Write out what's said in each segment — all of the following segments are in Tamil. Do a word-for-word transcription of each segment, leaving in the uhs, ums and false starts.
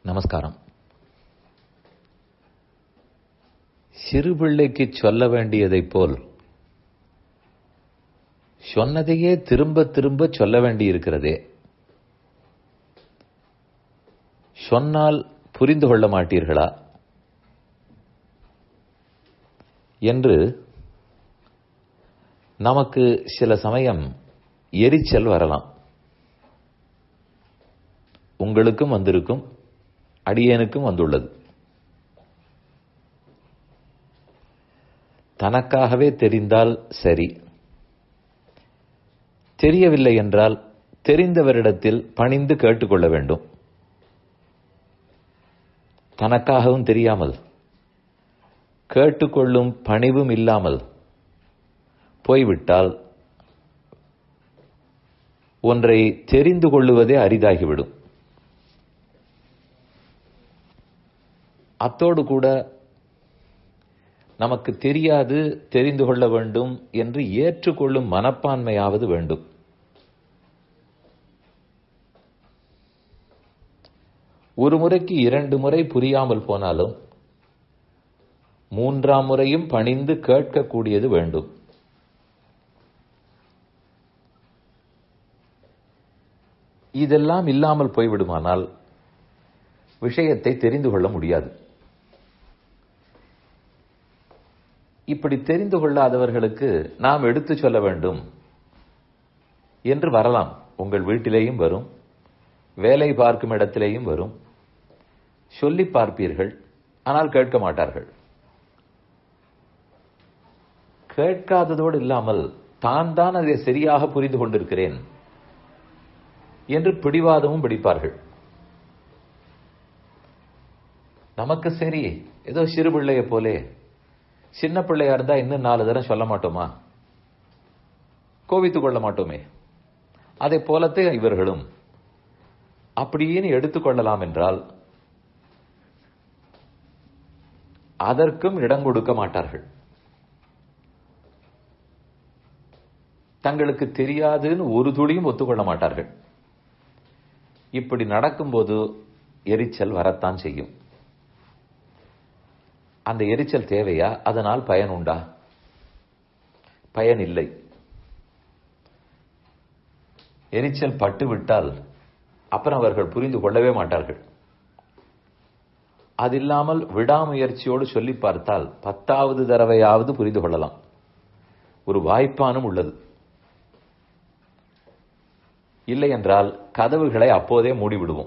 நமஸ்காரம். சிறுபிள்ளைக்கு சொல்ல வேண்டியதைப் போல் சொன்னதையே திரும்ப திரும்ப சொல்ல வேண்டியிருக்கிறதே. சொன்னால் புரிந்து கொள்ள மாட்டீர்களா என்று நமக்கு சில சமயம் எரிச்சல் வரலாம். உங்களுக்கும் வந்திருக்கும், அடியேனுக்கும் வந்துள்ளது. தனக்காகவே தெரிந்தால் சரி, தெரியவில்லை என்றால் தெரிந்தவரிடத்தில் பணிந்து கேட்டுக்கொள்ள வேண்டும். தனக்காகவும் தெரியாமல், கேட்டுக்கொள்ளும் பணிவும் இல்லாமல் போய்விட்டால் ஒன்றை தெரிந்து கொள்ளுவதே அரிதாகிவிடும். அத்தோடு கூட நமக்கு தெரியாது, தெரிந்து கொள்ள வேண்டும் என்று ஏற்றுக்கொள்ளும் மனப்பான்மையாவது வேண்டும். ஒரு முறைக்கு இரண்டு முறை புரியாமல் போனாலும் மூன்றாம் முறையும் பணிந்து கேட்கக்கூடியது வேண்டும். இதெல்லாம் இல்லாமல் போய்விடுமானால் விஷயத்தை தெரிந்து கொள்ள முடியாது. இப்படி தெரிந்து கொள்ளாதவர்களுக்கு நாம் எடுத்து சொல்ல வேண்டும் என்று வரலாம். உங்கள் வீட்டிலேயும் வரும், வேலை பார்க்கும் இடத்திலேயும் வரும். சொல்லி பார்ப்பீர்கள், ஆனால் கேட்க மாட்டார்கள். கேட்காததோடு இல்லாமல் தான் தான் அதை சரியாக புரிந்து கொண்டிருக்கிறேன் என்று பிடிவாதமும் பிடிப்பார்கள். நமக்கு சரி, ஏதோ சிறு பிள்ளையை போலே, சின்ன பிள்ளையா இருந்தா இன்னும் நாலு தரம் சொல்ல மாட்டோமா, கோபித்துக் கொள்ள மாட்டோமே. அதை போலத்தே இவர்களும் அப்படின்னு எடுத்துக்கொள்ளலாம் என்றால் அதற்கும் இடம் கொடுக்க மாட்டார்கள். தங்களுக்கு தெரியாதுன்னு ஒரு துளியும் ஒத்துக்கொள்ள மாட்டார்கள். இப்படி நடக்கும்போது எரிச்சல் வரத்தான் செய்யும். அந்த எரிச்சல் தேவையா? அதனால் பயன் உண்டா? பயன் இல்லை. எரிச்சல் பட்டுவிட்டால் அப்புறம் அவர்கள் புரிந்து கொள்ளவே மாட்டார்கள். அது இல்லாமல் விடாமுயற்சியோடு சொல்லி பார்த்தால் பத்தாவது தடவையாவது புரிந்து கொள்ளலாம். ஒரு வாய்ப்பானும் உள்ளது. இல்லை என்றால் கதவுகளை அப்போதே மூடிவிடுவோம்.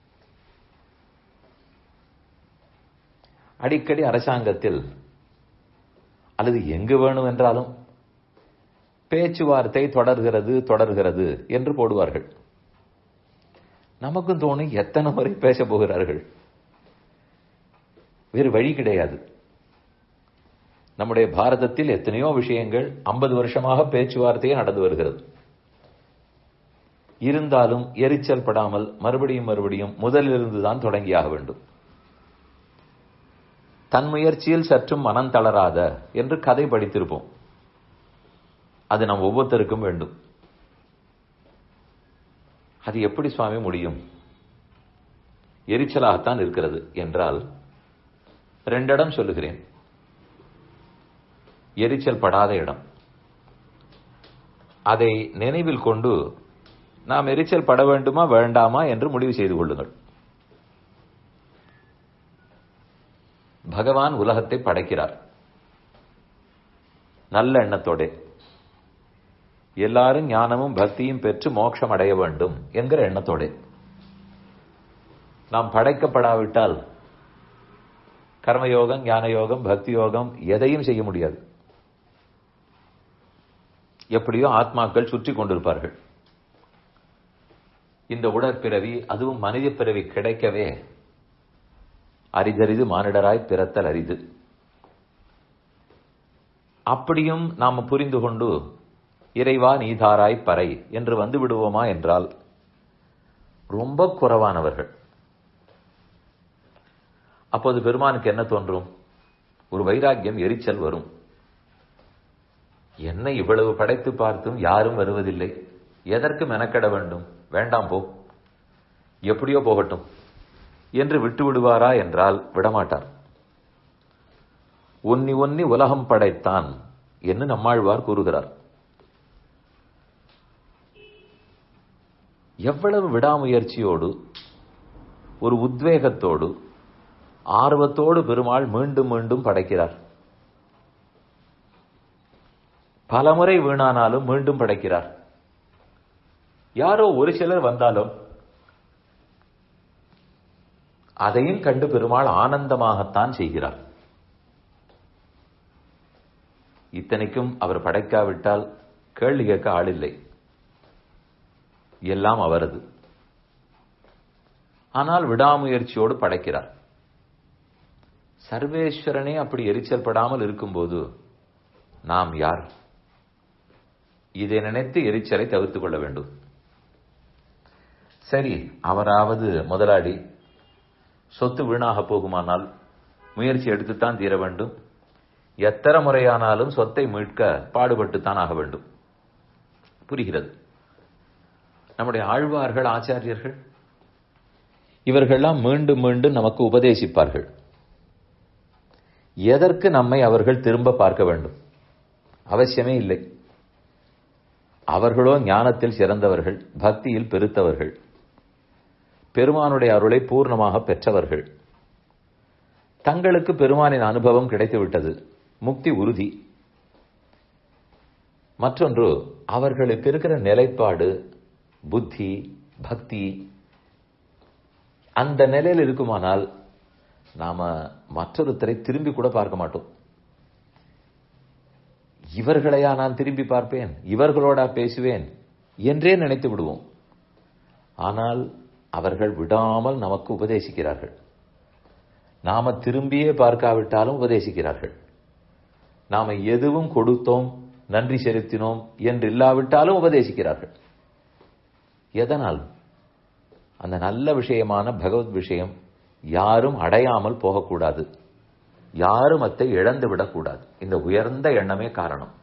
அடிக்கடி அரசாங்கத்தில் அல்லது எங்கு வேணும் என்றாலும் பேச்சுவார்த்தை தொடர்கிறது தொடர்கிறது என்று போடுவார்கள். நமக்கும் தோணும், எத்தனை முறை பேச போகிறார்கள், வேறு வழி கிடையாது. நம்முடைய பாரதத்தில் எத்தனையோ விஷயங்கள் ஐம்பது வருஷமாக பேச்சுவார்த்தையே நடந்து வருகிறது. இருந்தாலும் எரிச்சல் படாமல் மறுபடியும் மறுபடியும் முதலிலிருந்துதான் தொடங்கியாக வேண்டும். தன் முயற்சியில் சற்றும் மனம் தளராத என்று கதை படித்திருப்போம். அது நம் ஒவ்வொருத்தருக்கும் வேண்டும். அது எப்படி சுவாமி முடியும்? எரிச்சலாகத்தான் இருக்கிறது என்றால் ரெண்டிடம் சொல்லுகிறேன். எரிச்சல் படாத இடம், அதை நினைவில் கொண்டு நாம் எரிச்சல் பட வேண்டுமா வேண்டாமா என்று முடிவு செய்து கொள்ளுங்கள். பகவான் உலகத்தை படைக்கிறார் நல்ல எண்ணத்தோட. எல்லாரும் ஞானமும் பக்தியும் பெற்று மோட்சம் அடைய வேண்டும் என்கிற எண்ணத்தோட. நாம் படைக்கப்படாவிட்டால் கர்மயோகம், ஞான யோகம், பக்தி யோகம் எதையும் செய்ய முடியாது. எப்படியோ ஆத்மாக்கள் சுற்றி கொண்டிருப்பார்கள். இந்த உடற்பிறவி, அதுவும் மனித பிறவி கிடைக்கவே அரிதறிது மானிடராய் பிறத்தல் அரிது. அப்படியும் நாம் புரிந்து கொண்டு இறைவா நீதாராய் பறை என்று வந்து விடுவோமா என்றால் ரொம்ப குறைவானவர்கள். அப்போது பெருமானுக்கு என்ன தோன்றும்? ஒரு வைராக்கியம், எரிச்சல் வரும். என்ன இவ்வளவு படைத்து பார்த்தும் யாரும் வருவதில்லை, எதற்கு மெனக்கெட வேண்டும்? வேண்டாம் போ, எப்படியோ போகட்டும் என்று விட்டு விடுவாரா என்றால் விடமாட்டார். ஒன்னி ஒன்னி உலகம் படைத்தான் என்று நம்மாழ்வார் கூறுகிறார். எவ்வளவு விடாமுயற்சியோடு, ஒரு உத்வேகத்தோடு, ஆர்வத்தோடு பெருமாள் மீண்டும் மீண்டும் படைக்கிறார். பலமுறை வீணானாலும் மீண்டும் படைக்கிறார். யாரோ ஒரு சிலர் வந்தாலும் அதையும் கண்டு பெருமாள் ஆனந்தமாகத்தான் செய்கிறார். இத்தனைக்கும் அவர் படைக்காவிட்டால் கேள்வி கேட்க ஆளில்லை, எல்லாம் அவரது. ஆனால் விடாமுயற்சியோடு படைக்கிறார். சர்வேஸ்வரனே அப்படி எரிச்சல் படாமல் இருக்கும்போது நாம் யார்? இதை நினைத்து எரிச்சலை தவிர்த்துக் கொள்ள வேண்டும். சரி, அவராவது முதலாளி, சொத்து வீணாக போகுமானால் முயற்சி எடுத்துத்தான் தீர வேண்டும். எத்தனை முறையானாலும் சொத்தை மீட்க பாடுபட்டுத்தான் ஆக வேண்டும். புரிகிறது? நம்முடைய ஆழ்வார்கள், ஆச்சாரியர்கள், இவர்கள்லாம் மீண்டும் மீண்டும் நமக்கு உபதேசிப்பார்கள். எதற்கு நம்மை அவர்கள் திரும்ப பார்க்க வேண்டும்? அவசியமே இல்லை. அவர்களோ ஞானத்தில் சிறந்தவர்கள், பக்தியில் பெருத்தவர்கள், பெருமானுடைய அருளை பூர்ணமாக பெற்றவர்கள். தங்களுக்கு பெருமானின் அனுபவம் கிடைத்துவிட்டது, முக்தி உறுதி. மற்றொன்று, அவர்களுக்கு இருக்கிற நிலைப்பாடு, புத்தி, பக்தி அந்த நிலையில் இருக்குமானால் நாம மற்றொருத்தரை திரும்பி கூட பார்க்க மாட்டோம். இவர்களையா நான் திரும்பி பார்ப்பேன், இவர்களோடா பேசுவேன் என்றே நினைத்து விடுவோம். ஆனால் அவர்கள் விடாமல் நமக்கு உபதேசிக்கிறார்கள். நாம திரும்பியே பார்க்காவிட்டாலும் உபதேசிக்கிறார்கள். நாம எதுவும் கொடுத்தோம், நன்றி செலுத்தினோம் என்று இல்லாவிட்டாலும் உபதேசிக்கிறார்கள். எதனால்? அந்த நல்ல விஷயமான பகவத் விஷயம் யாரும் அடையாமல் போகக்கூடாது, யாரும் அதை இழந்து விடக்கூடாது. இந்த உயர்ந்த எண்ணமே காரணம்.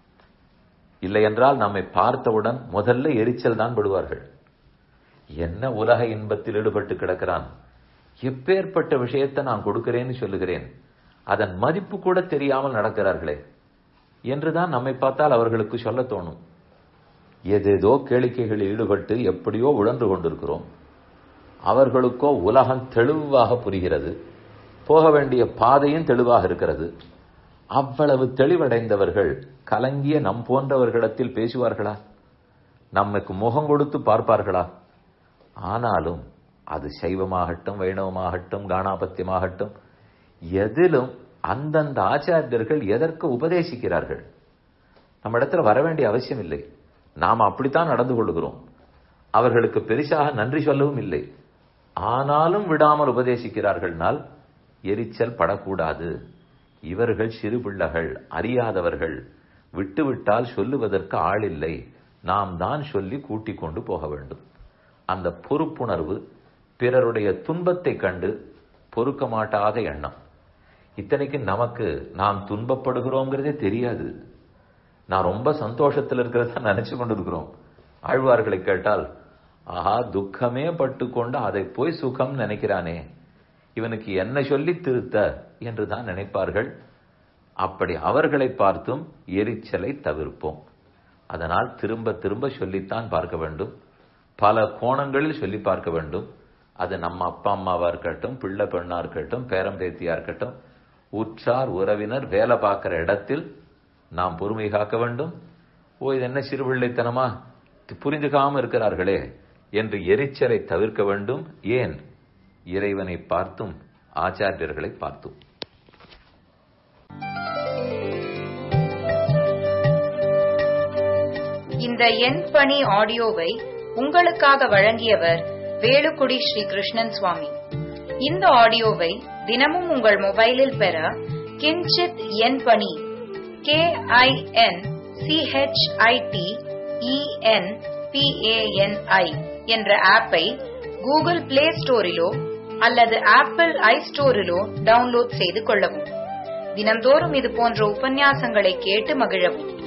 இல்லை என்றால் நம்மை பார்த்தவுடன் முதல்ல எரிச்சல் தான் படுவார்கள். என்ன உலக இன்பத்தில் ஈடுபட்டு கிடக்கிறான், எப்பேற்பட்ட விஷயத்தை நான் கொடுக்கிறேன்னு சொல்லுகிறேன், அதன் மதிப்பு கூட தெரியாமல் நடக்கிறார்களே என்றுதான் நம்மை பார்த்தால் அவர்களுக்கு சொல்ல தோணும். ஏதேதோ கேளிக்கைகளில் ஈடுபட்டு எப்படியோ உழன்று கொண்டிருக்கிறோம். அவர்களுக்கோ உலகம் தெளிவாக புரிகிறது, போக வேண்டிய பாதையும் தெளிவாக இருக்கிறது. அவ்வளவு தெளிவடைந்தவர்கள் கலங்கிய நம் போன்றவர்களிடத்தில் பேசுவார்களா? நமக்கு முகம் கொடுத்து பார்ப்பார்களா? ஆனாலும் அது சைவமாகட்டும், வைணவமாகட்டும், காணாபத்தியமாகட்டும், எதிலும் அந்தந்த ஆச்சாரியர்கள் எதற்கு உபதேசிக்கிறார்கள்? நம்ம இடத்துல வர வேண்டிய அவசியம் இல்லை. நாம் அப்படித்தான் நடந்து கொள்கிறோம். அவர்களுக்கு பெரிசாக நன்றி சொல்லவும் இல்லை. ஆனாலும் விடாமல் உபதேசிக்கிறார்கள்னால் எரிச்சல் படக்கூடாது. இவர்கள் சிறு பிள்ளைகள், அறியாதவர்கள், விட்டுவிட்டால் சொல்லுவதற்கு ஆள் இல்லை, நாம் தான் சொல்லி கூட்டிக் கொண்டு போக வேண்டும். அந்த பொறுப்புணர்வு, பிறருடைய துன்பத்தை கண்டு பொறுக்க மாட்டாத எண்ணம். இத்தனைக்கு நமக்கு நாம் துன்பப்படுகிறோங்கிறதே தெரியாது. நான் ரொம்ப சந்தோஷத்தில் இருக்கிறதா நினைச்சு கொண்டு இருக்கிறோம். ஆழ்வார்களை கேட்டால், ஆஹா, துக்கமே பட்டு கொண்டு அதை போய் சுகம் நினைக்கிறானே, இவனுக்கு என்ன சொல்லி திருத்த என்றுதான் நினைப்பார்கள். அப்படி அவர்களை பார்த்தும் எரிச்சலை தவிர்ப்போம். அதனால் திரும்ப திரும்ப சொல்லித்தான் பார்க்க வேண்டும், பல கோணங்களில் சொல்லி பார்க்க வேண்டும். அது நம்ம அப்பா அம்மாவா இருக்கட்டும், பிள்ளை பெண்ணா இருக்கட்டும், பேரம் பேத்தியா இருக்கட்டும், உற்றார் உறவினர் வேலை பார்க்கிற இடத்தில் நாம் பொறுமை காக்க வேண்டும். ஓ, இது என்ன சிறுபிள்ளைத்தனமா, புரிந்துக்காம இருக்கிறார்களே என்று எரிச்சலை தவிர்க்க வேண்டும். ஏன்? இறைவனை பார்த்தும் ஆச்சாரியர்களை பார்த்தும். இந்த என் பணி ஆடியோவை உங்களுக்காக வழங்கியவர் வேலுக்குடி ஸ்ரீ கிருஷ்ணன் சுவாமி. இந்த ஆடியோவை தினமும் உங்கள் மொபைலில் பெற Kinchit En Pani K I N C H I T E N P A N I என்ற ஆப்பை கூகுள் பிளே ஸ்டோரிலோ அல்லது ஆப்பிள் ஐ ஸ்டோரிலோ டவுன்லோட் செய்து கொள்ளவும். தினம்தோறும் இது போன்ற உபன்யாசங்களை கேட்டு மகிழவும்.